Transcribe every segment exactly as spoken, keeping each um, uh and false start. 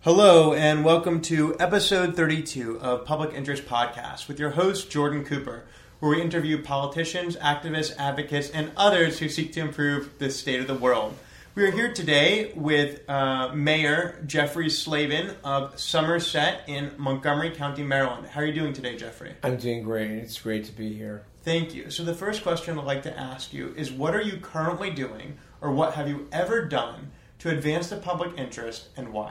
Hello, and welcome to episode thirty-two of Public Interest Podcast with your host, Jordan Cooper, where we interview politicians, activists, advocates, and others who seek to improve the state of the world. We are here today with uh, Mayor Jeffrey Slavin of Somerset in Montgomery County, Maryland. How are you doing today, Jeffrey? I'm doing great. It's great to be here. Thank you. So the first question I'd like to ask you is, what are you currently doing, or what have you ever done to advance the public interest, and why?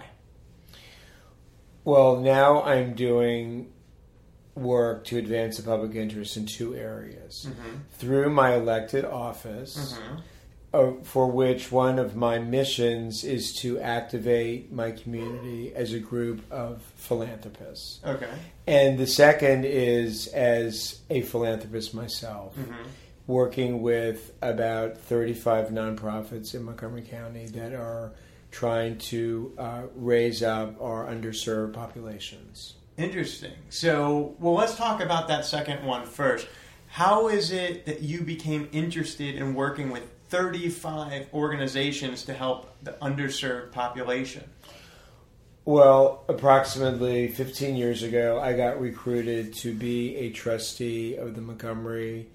Well, now I'm doing work to advance the public interest in two areas. Mm-hmm. Through my elected office, mm-hmm. uh, for which one of my missions is to activate my community as a group of philanthropists. Okay. And the second is as a philanthropist myself, mm-hmm. working with about thirty-five nonprofits in Montgomery County that are trying to uh, raise up our underserved populations. Interesting. So, well, let's talk about that second one first. How is it that you became interested in working with thirty-five organizations to help the underserved population? Well, approximately fifteen years ago, I got recruited to be a trustee of the Montgomery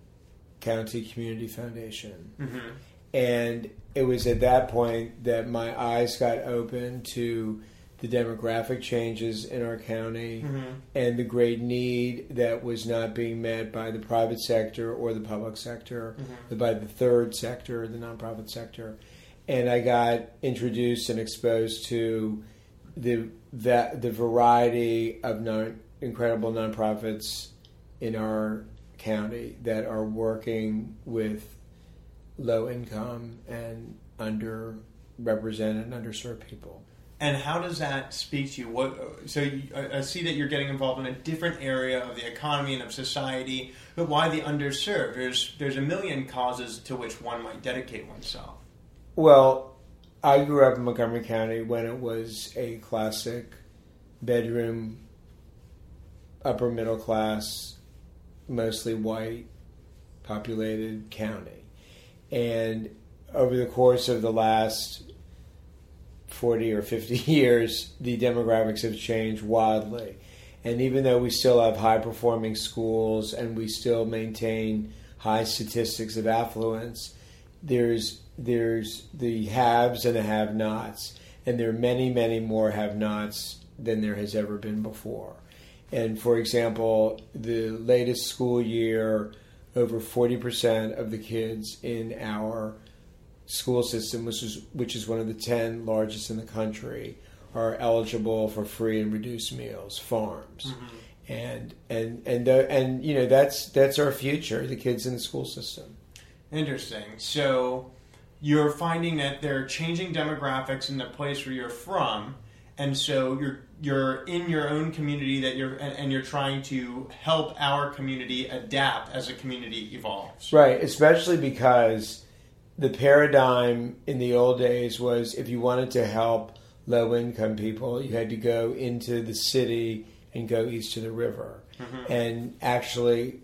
County Community Foundation. Mm-hmm. And it was at that point that my eyes got open to the demographic changes in our county, mm-hmm. and the great need that was not being met by the private sector or the public sector, mm-hmm. but by the third sector, the nonprofit sector. And I got introduced and exposed to the that the variety of non, incredible nonprofits in our county that are working with low income and underrepresented and underserved people. And how does that speak to you? What? So you, I see that you're getting involved in a different area of the economy and of society, but why the underserved? There's there's a million causes to which one might dedicate oneself. Well, I grew up in Montgomery County when it was a classic bedroom, upper middle class, mostly white populated county. And over the course of the last forty or fifty years, the demographics have changed wildly. And even though we still have high-performing schools and we still maintain high statistics of affluence, there's there's the haves and the have-nots. And there are many, many more have-nots than there has ever been before. And for example, the latest school year, over forty percent of the kids in our school system, which is which is one of the ten largest in the country, are eligible for free and reduced meals, farms, mm-hmm. and and and the, and you know that's that's our future, the kids in the school system. Interesting. So you're finding that they're changing demographics in the place where you're from, and so you're you're in your own community that you're and, and you're trying to help our community adapt as a community evolves. Right, especially because the paradigm in the old days was if you wanted to help low-income people, you had to go into the city and go east of the river. Mm-hmm. And actually,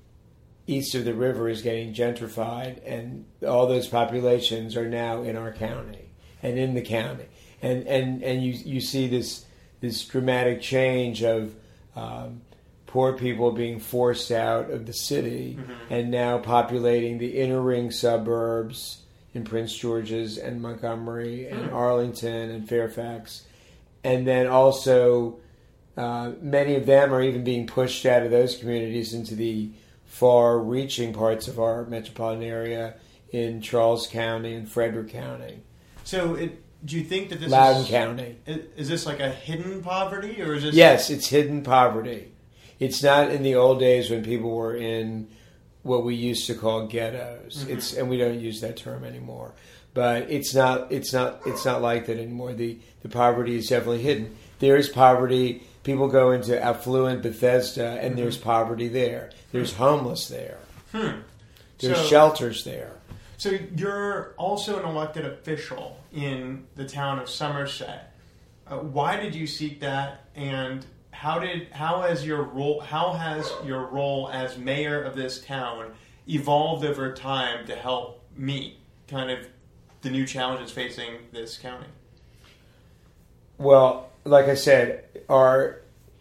east of the river is getting gentrified, and all those populations are now in our county and in the county. And and, and you you see this this dramatic change of um, poor people being forced out of the city, mm-hmm. and now populating the inner ring suburbs in Prince George's and Montgomery and mm-hmm. Arlington and Fairfax. And then also uh, many of them are even being pushed out of those communities into the far-reaching parts of our metropolitan area in Charles County and Frederick County. So it Do you think that this Loudoun is... County. Is this like a hidden poverty, or is this... Yes, it's hidden poverty. It's not in the old days when people were in what we used to call ghettos. Mm-hmm. It's and we don't use that term anymore. But it's not it's not it's not like that anymore. The the poverty is definitely hidden. There is poverty. People go into affluent Bethesda and mm-hmm. there's poverty there. There's hmm. homeless there. Hmm. There's so, shelters there. So you're also an elected official in the town of Somerset. Uh, why did you seek that, and how did how has your role how has your role as mayor of this town evolved over time to help meet kind of the new challenges facing this county? Well, like I said, our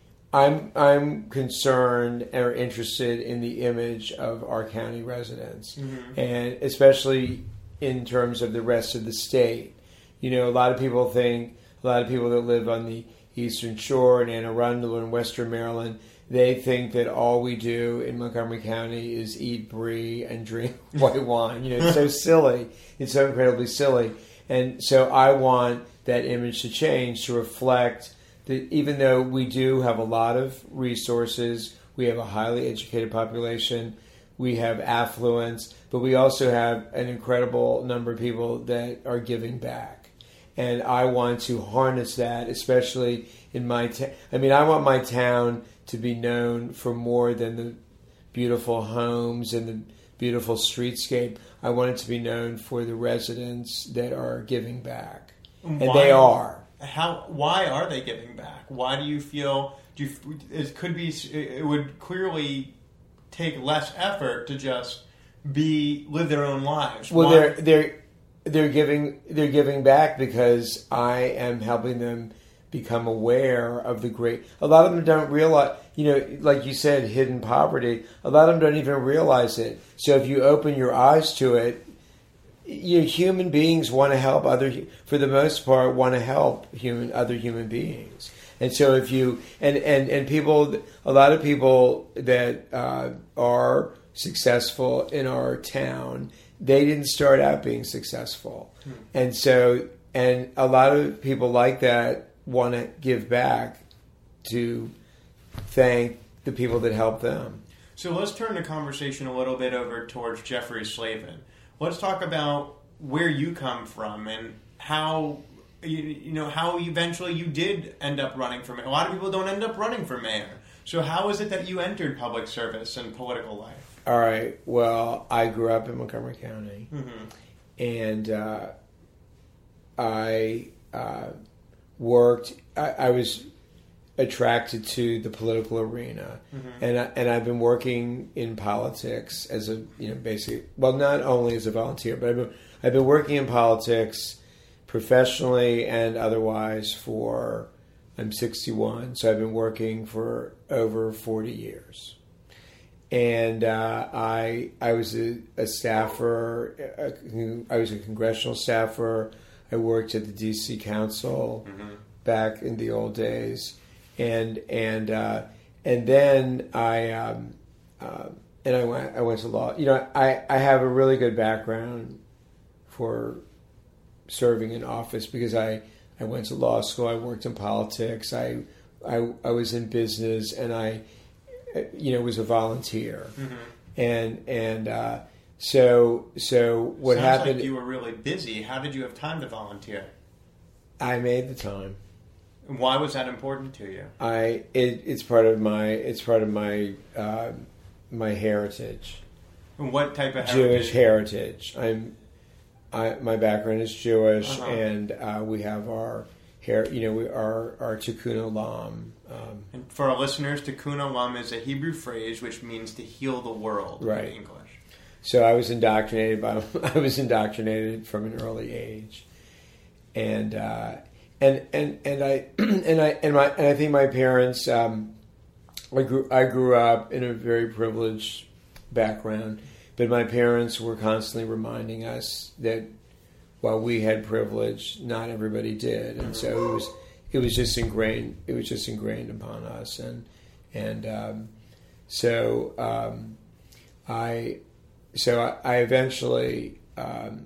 I'm I'm concerned or interested in the image of our county residents, mm-hmm. and especially in terms of the rest of the state. You know, a lot of people think, a lot of people that live on the Eastern Shore in Anne Arundel and Western Maryland, they think that all we do in Montgomery County is eat brie and drink white wine. You know, it's so silly. It's so incredibly silly. And so I want that image to change to reflect that even though we do have a lot of resources, we have a highly educated population, we have affluence, but we also have an incredible number of people that are giving back. And I want to harness that, especially in my town. I mean, I want my town to be known for more than the beautiful homes and the beautiful streetscape. I want it to be known for the residents that are giving back. And why, they are. How? Why are they giving back? Why do you feel? Do you, it could be? It would clearly take less effort to just be live their own lives. Well, why? they're they're they're giving they're giving back because I am helping them become aware of the great. A lot of them don't realize. You know, like you said, hidden poverty. A lot of them don't even realize it. So if you open your eyes to it. You know, human beings want to help other, for the most part, want to help human other human beings. And so if you, and, and, and people, a lot of people that uh, are successful in our town, they didn't start out being successful. Hmm. And so, and a lot of people like that want to give back to thank the people that helped them. So let's turn the conversation a little bit over towards Jeffrey Slavin. Let's talk about where you come from and how you, you know how eventually you did end up running for mayor. A lot of people don't end up running for mayor. So how is it that you entered public service and political life? All right. Well, I grew up in Montgomery County, mm-hmm. and uh, I uh, worked. I, I was attracted to the political arena, mm-hmm. and I, and I've been working in politics as a you know basically well not only as a volunteer, but I've been I've been working in politics professionally and otherwise for I'm sixty-one, so I've been working for over forty years, and uh, I I was a, a staffer, a, I was a congressional staffer. I worked at the D C Council mm-hmm. back in the old days. And and uh, and then I um, uh, and I went I went to law. You know, I, I have a really good background for serving in office because I, I went to law school. I worked in politics. I I, I was in business, and I you know was a volunteer. Mm-hmm. And and uh, so so what Sounds happened? Like you were really busy. How did you have time to volunteer? I made the time. Why was that important to you? I it, it's part of my it's part of my uh, my heritage. And what type of heritage? Jewish heritage. I'm I my background is Jewish, uh-huh. and uh, we have our hair. You know, we our our Tikkun Olam. Um, and for our listeners, Tikkun Olam is a Hebrew phrase which means to heal the world right. in English. So I was indoctrinated by I was indoctrinated from an early age, and. Uh, And and and I and I and my and I think my parents. Um, I grew I grew up in a very privileged background, but my parents were constantly reminding us that while we had privilege, not everybody did, and so it was it was just ingrained. It was just ingrained upon us, and and um, so um, I so I, I eventually. Um,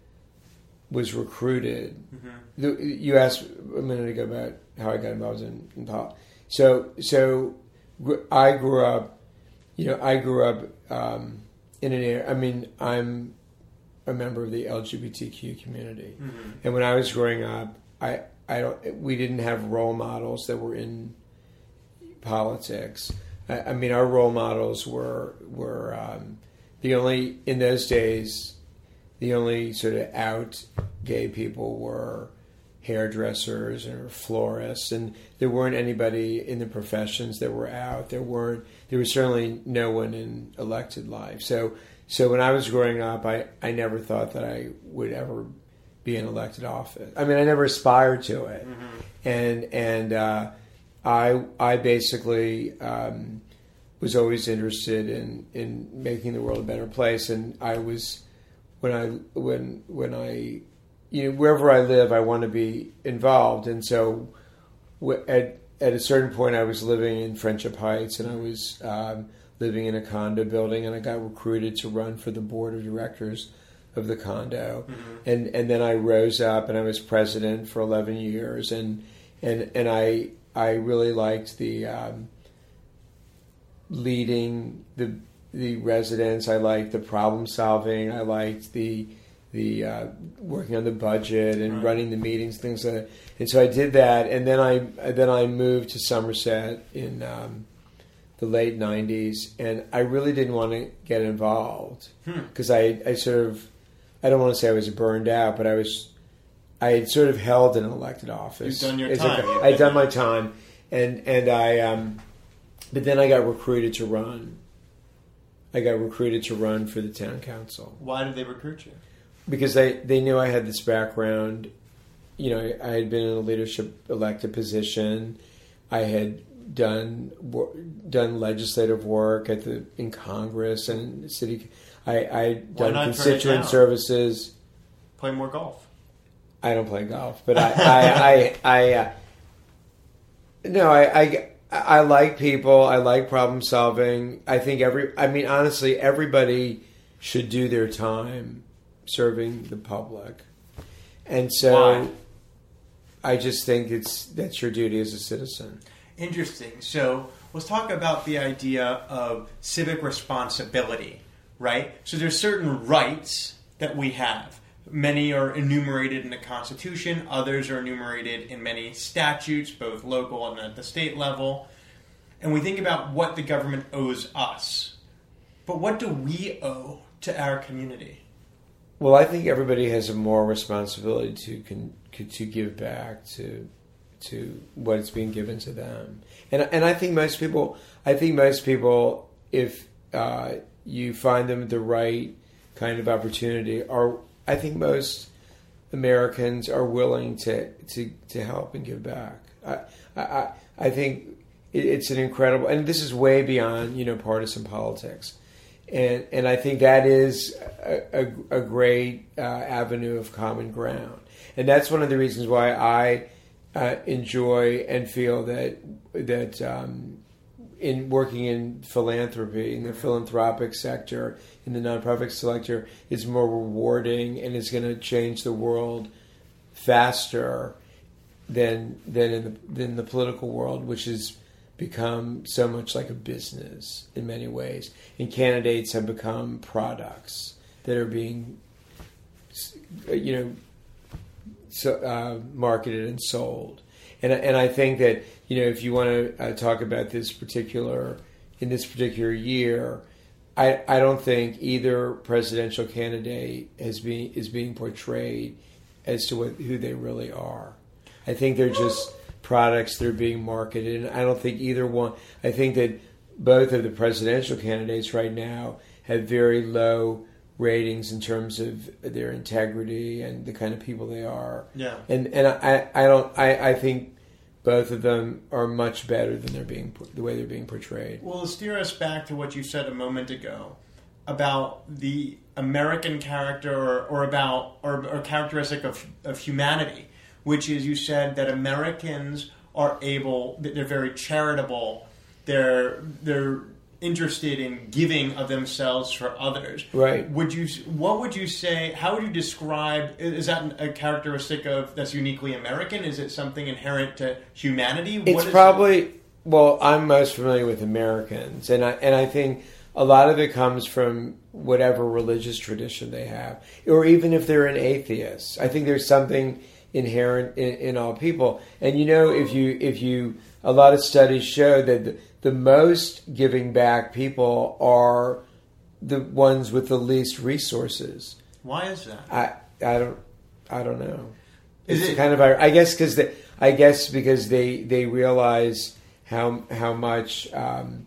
was recruited. Mm-hmm. You asked a minute ago about how I got involved in, in politics. So, so I grew up, you know, I grew up um, in an area, I mean, I'm a member of the L G B T Q community. Mm-hmm. And when I was growing up, I, I don't, we didn't have role models that were in politics. I, I mean, our role models were, were um, the only, in those days, the only sort of out gay people were hairdressers or florists, and there weren't anybody in the professions that were out. There weren't. There was certainly no one in elected life. So, so when I was growing up, I, I never thought that I would ever be in elected office. I mean, I never aspired to it, mm-hmm. and and uh, I I basically um, was always interested in, in making the world a better place, and I was when I when when I you know wherever I live, I want to be involved, and so at at a certain point, I was living in Friendship Heights, and I was um, living in a condo building, and I got recruited to run for the board of directors of the condo, mm-hmm. and and then I rose up, and I was president for eleven years, and and and I I really liked the um, leading the the residents. I liked the problem solving. I liked the the uh, working on the budget and right. running the meetings, things like that. And so I did that, and then I then I moved to Somerset in um, the late nineties, and I really didn't want to get involved because hmm. I I sort of I don't want to say I was burned out, but I was I had sort of held an elected office. You've done your time. A, I'd done my time, and and I um, but then I got recruited to run. I got recruited to run for the town council. Why did they recruit you? Because they, they knew I had this background. You know, I had been in a leadership elected position. I had done done legislative work at the in Congress and city. I I'd done constituent services. Play more golf. I don't play golf, but I I I, I uh, no I. I I like people. I like problem solving. I think every, I mean, honestly, everybody should do their time serving the public. And so Why? I just think it's, that's your duty as a citizen. Interesting. So let's talk about the idea of civic responsibility, right? So there's certain rights that we have. Many are enumerated in the Constitution. Others are enumerated in many statutes, both local and at the state level. And we think about what the government owes us. But what do we owe to our community? Well, I think everybody has a moral responsibility to con- to give back to to what is being given to them. And and I think most people, I think most people, if uh, you find them the right kind of opportunity, are I think most Americans are willing to, to, to help and give back. I, I I think it's an incredible, and this is way beyond, you know, partisan politics, and and I think that is a, a, a great uh, avenue of common ground, and that's one of the reasons why I uh, enjoy and feel that that um, in working in philanthropy, in the philanthropic sector, in the nonprofit sector, is more rewarding and is going to change the world faster than than in the than the political world, which is become so much like a business in many ways. And candidates have become products that are being, you know, so, uh, marketed and sold. And and I think that, you know, if you want to uh, talk about this particular, in this particular year, I I don't think either presidential candidate has been is being portrayed as to what, who they really are. I think they're just products that are being marketed, and I don't think either one. I think that both of the presidential candidates right now have very low ratings in terms of their integrity and the kind of people they are. Yeah, and and I, I don't I, I think both of them are much better than they're being the way they're being portrayed. Well, steer us back to what you said a moment ago about the American character, or, or about or, or characteristic of of humanity. Which is, you said that Americans are able, they're very charitable, they're they're interested in giving of themselves for others. Right. Would you? What would you say? How would you describe? Is that a characteristic of that's uniquely American? Is it something inherent to humanity? It's probably it? Well, I'm most familiar with Americans, and I and I think a lot of it comes from whatever religious tradition they have, or even if they're an atheist. I think there's something inherent in, in all people. And you know, if you if you a lot of studies show that the, the most giving back people are the ones with the least resources. Why is that? I I don't I don't know. Is it's it kind of I guess because they I guess because they they realize how how much um,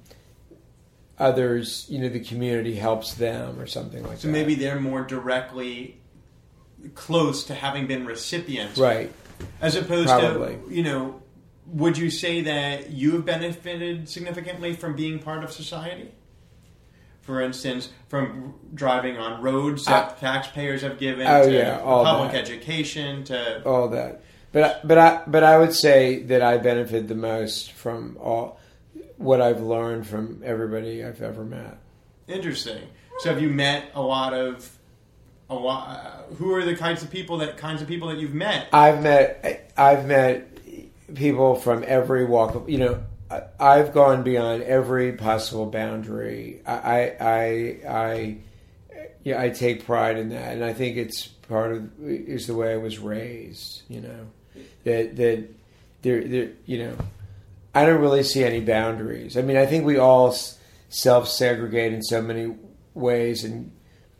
others, you know, the community helps them or something like so that. So maybe they're more directly close to having been recipients right. As opposed Probably. to, you know, would you say that you have benefited significantly from being part of society? For instance, from driving on roads that uh, taxpayers have given oh, to yeah, all public that. education to all that. But but I but I would say that I benefit the most from all what I've learned from everybody I've ever met. Interesting. So have you met a lot of a lot? Uh, who are the kinds of people that kinds of people that you've met? I've met I've met people from every walk of, you know. I've gone beyond every possible boundary. I, I, I, yeah, I take pride in that, and I think it's part of is the way I was raised. You know, that that there, there, you know, I don't really see any boundaries. I mean, I think we all self-segregate in so many ways and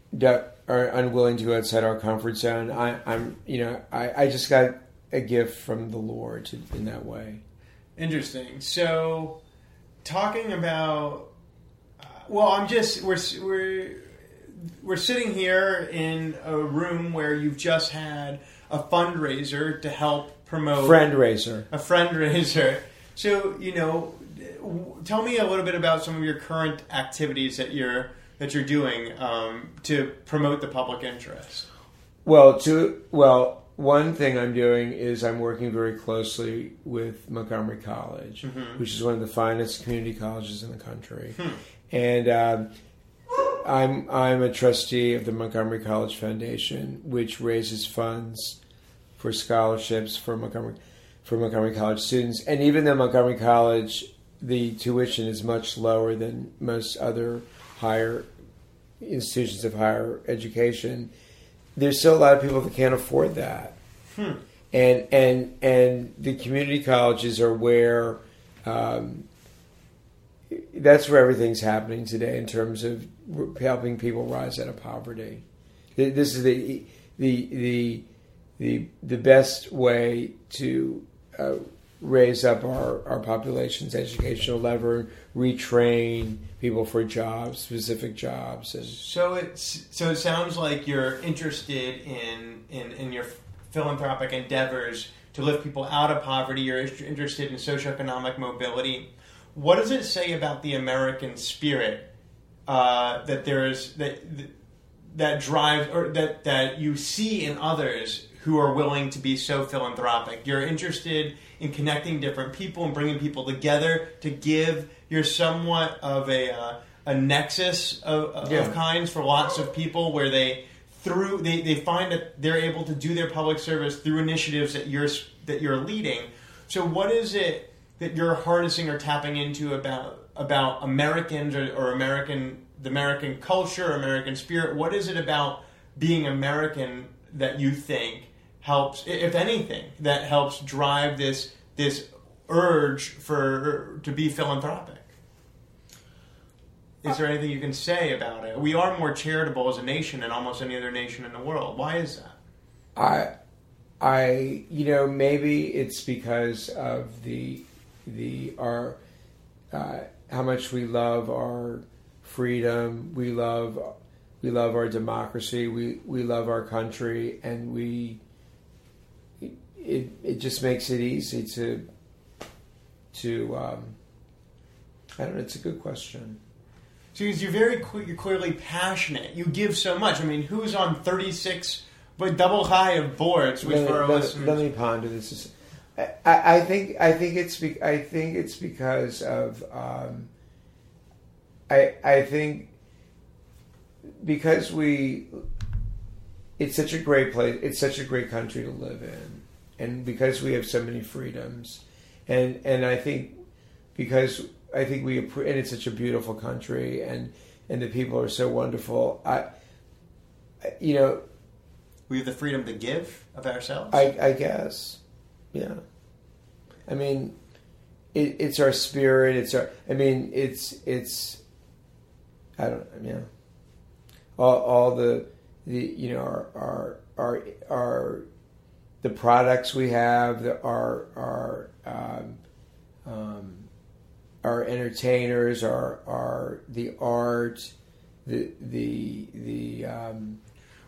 are unwilling to go outside our comfort zone. I, I'm, you know, I, I just got a gift from the Lord to, in that way. Interesting. So, talking about, uh, well, I'm just we're we're we're sitting here in a room where you've just had a fundraiser to help promote friendraiser, a friendraiser. So, you know, tell me a little bit about some of your current activities that you're that you're doing um, to promote the public interest. Well, to well. One thing I'm doing is I'm working very closely with Montgomery College, mm-hmm. which is one of the finest community colleges in the country, hmm. and um, I'm I'm a trustee of the Montgomery College Foundation, which raises funds for scholarships for Montgomery for Montgomery College students. And even though Montgomery College, the tuition is much lower than most other higher institutions of higher education, there's still a lot of people that can't afford that. Hmm. And and and the community colleges are where um, that's where everything's happening today in terms of helping people rise out of poverty. This is the the the the the best way to uh, raise up our, our population's educational level, retrain people for jobs, specific jobs. And so it's so it sounds like you're interested in, in, in your philanthropic endeavors to lift people out of poverty. You're interested in socioeconomic mobility. What does it say about the American spirit uh, that there is that that drives or that that you see in others who are willing to be so philanthropic? You're interested in connecting different people and bringing people together to give. You're somewhat of a uh, a nexus of, of yeah. kinds for lots of people, where they through they, they find that they're able to do their public service through initiatives that you're that you're leading. So, what is it that you're harnessing or tapping into about about Americans or, or American the American culture, American spirit? What is it about being American that you think helps, if anything, that helps drive this this urge for to be philanthropic? Is there anything you can say about it? We are more charitable as a nation than almost any other nation in the world. Why is that? I, I, you know, maybe it's because of the the our uh, how much we love our freedom. We love we love our democracy. We we love our country, and we. It it just makes it easy to to um, I don't know. It's a good question. So you're very you're clearly passionate. You give so much. I mean, who's on thirty-six but double high of boards? Which let, for our let, listeners, let me ponder this. I, I think I think it's be, I think it's because of um, I I think because we it's such a great place. It's such a great country to live in. And because we have so many freedoms, and and I think because I think we and it's such a beautiful country, and, and the people are so wonderful. I, you know, we have the freedom to give of ourselves. I, I guess, yeah. I mean, it, it's our spirit. It's our. I mean, it's it's. I don't. Yeah. All all the the you know our our our. our the products we have, the, our our um, um, our entertainers, our our the art, the the the. Um,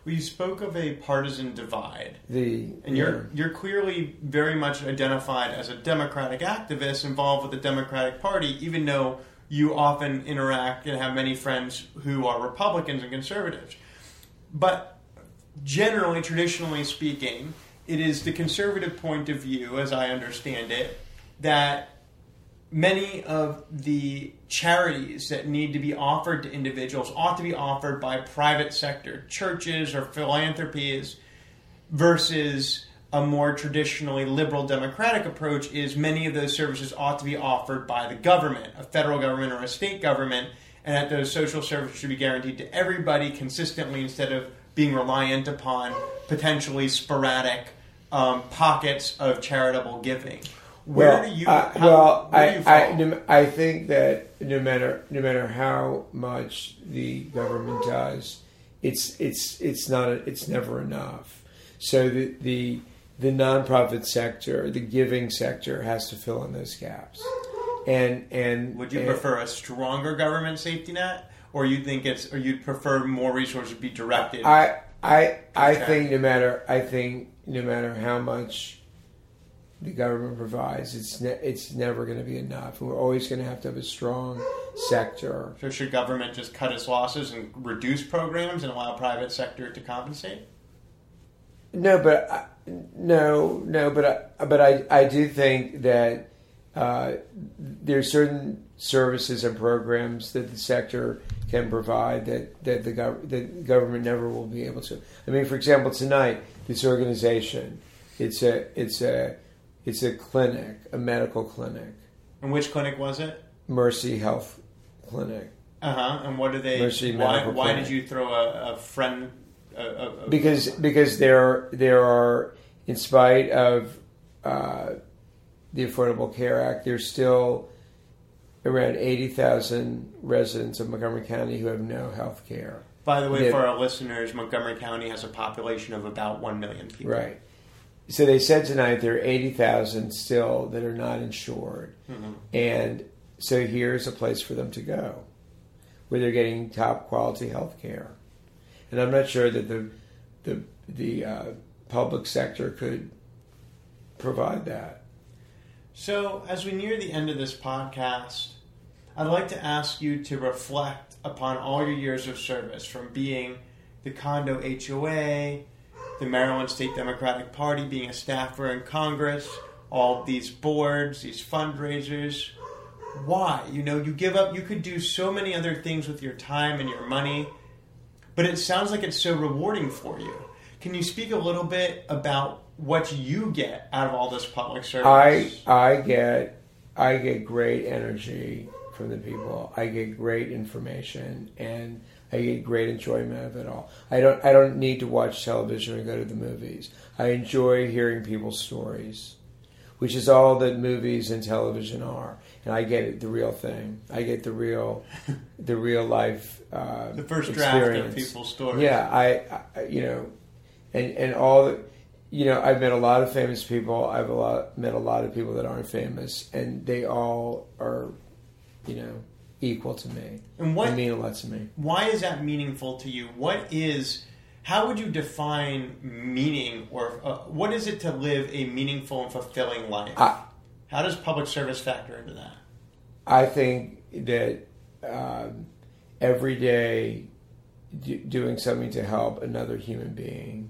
Well, you spoke of a partisan divide, The and you're you're clearly very much identified as a Democratic activist involved with the Democratic Party, even though you often interact and have many friends who are Republicans and conservatives. But generally, traditionally speaking, it is the conservative point of view, as I understand it, that many of the charities that need to be offered to individuals ought to be offered by private sector, churches or philanthropies, versus a more traditionally liberal democratic approach is many of those services ought to be offered by the government, a federal government or a state government, and that those social services should be guaranteed to everybody consistently instead of being reliant upon potentially sporadic um, pockets of charitable giving. Where well, do you? Uh, how, well, where I, do you fall? I, I think that no matter no matter how much the government does, it's it's it's not it's never enough. So the the the nonprofit sector, the giving sector, has to fill in those gaps. And and would you and, prefer a stronger government safety net, or you think it's, or you'd prefer more resources be directed? I I I think no matter I think no matter how much the government provides, it's ne- it's never going to be enough. We're always going to have to have a strong sector. So should government just cut its losses and reduce programs and allow private sector to compensate? No, but I, no, no, but I, but I I do think that uh, there's certain services and programs that the sector can provide that that the gov- the government never will be able to. I mean, for example, tonight this organization, it's a it's a It's a clinic, a medical clinic. And which clinic was it? Mercy Health Clinic. Uh huh. And what do they? Mercy why Medical why Clinic. did you throw a, a friend? A, a, a, Because because there there are, in spite of uh, the Affordable Care Act, there's still around eighty thousand residents of Montgomery County who have no health care. By the way, They, for our listeners, Montgomery County has a population of about one million people. Right. So they said tonight there are eighty thousand still that are not insured. Mm-hmm. And so here's a place for them to go where they're getting top quality health care. And I'm not sure that the the the uh, public sector could provide that. So as we near the end of this podcast, I'd like to ask you to reflect upon all your years of service, from being the condo H O A, the Maryland State Democratic Party, being a staffer in Congress, all these boards, these fundraisers. Why? You know, you give up, you could do so many other things with your time and your money, but it sounds like it's so rewarding for you. Can you speak a little bit about what you get out of all this public service? I I get I get great energy from the people. I get great information, and I get great enjoyment of it all. I don't I don't need to watch television or go to the movies. I enjoy hearing people's stories, which is all that movies and television are. And I get it, the real thing. I get the real, the real life uh, the first experience. draft of people's stories. Yeah, I, I you know, and and all the, you know, I've met a lot of famous people. I've a lot met a lot of people that aren't famous, and they all are, you know, equal to me. And what, they mean a lot to me. Why is that meaningful to you? What is, how would you define meaning, or uh, what is it to live a meaningful and fulfilling life? I, How does public service factor into that? I think that um, every day do, doing something to help another human being,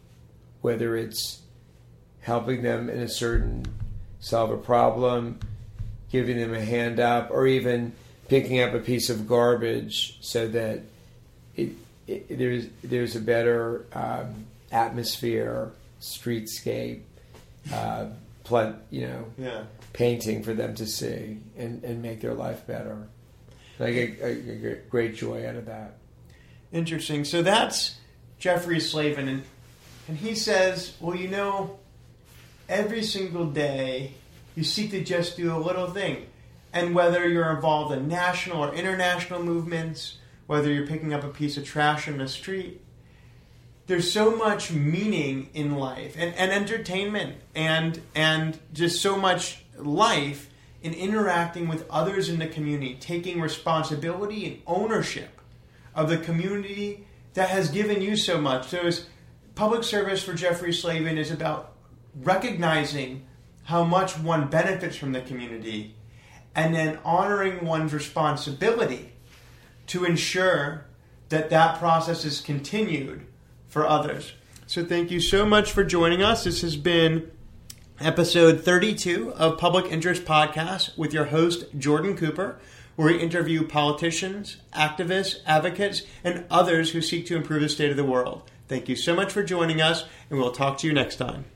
whether it's helping them in a certain, solve a problem, giving them a hand up, or even picking up a piece of garbage so that it, it, there's there's a better um, atmosphere, streetscape, uh, pl- you know, yeah. painting for them to see and, and make their life better. And I get, I get great joy out of that. Interesting. So that's Jeffrey Slavin, and and he says, well, you know, every single day you seek to just do a little thing. And whether you're involved in national or international movements, whether you're picking up a piece of trash in the street, there's so much meaning in life and, and entertainment and and just so much life in interacting with others in the community, taking responsibility and ownership of the community that has given you so much. So it's, public service for Jeffrey Slavin is about recognizing how much one benefits from the community and then honoring one's responsibility to ensure that that process is continued for others. So thank you so much for joining us. This has been episode thirty-two of Public Interest Podcast with your host, Jordan Cooper, where we interview politicians, activists, advocates, and others who seek to improve the state of the world. Thank you so much for joining us, and we'll talk to you next time.